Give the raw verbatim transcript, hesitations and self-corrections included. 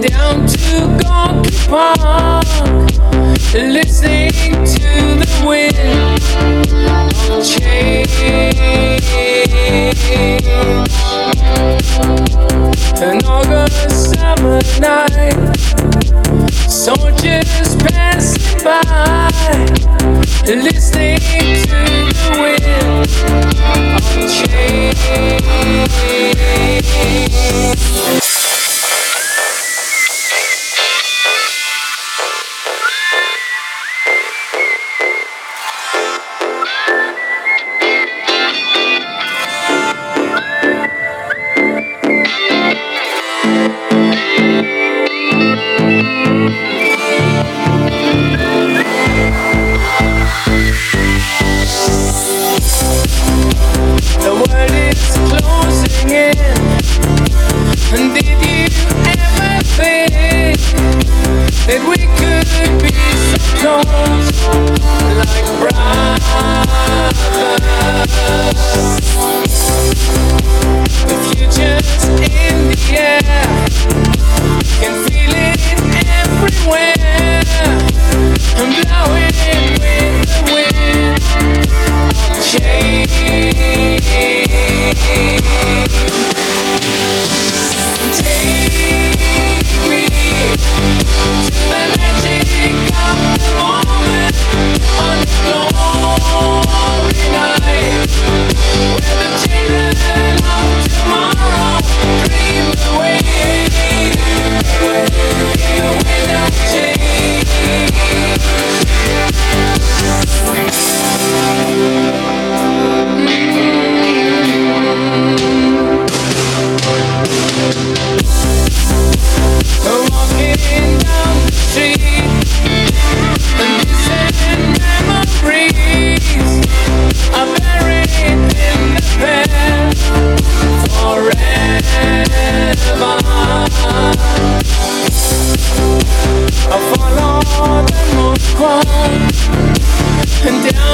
down to Gorky Park, listening to the wind change. An August summer night, soldiers passing by, listening to the wind change. The world is closing in, and did you ever think that we could be so close, like brothers? The future's in the air, can feel it everywhere, I'm blowing with the wind of change. Take me to the magic of the moment, on the glory night, where the children of tomorrow dream away without change. Walking down the street, and distant memories are buried in the past forever. I follow the Moskva and down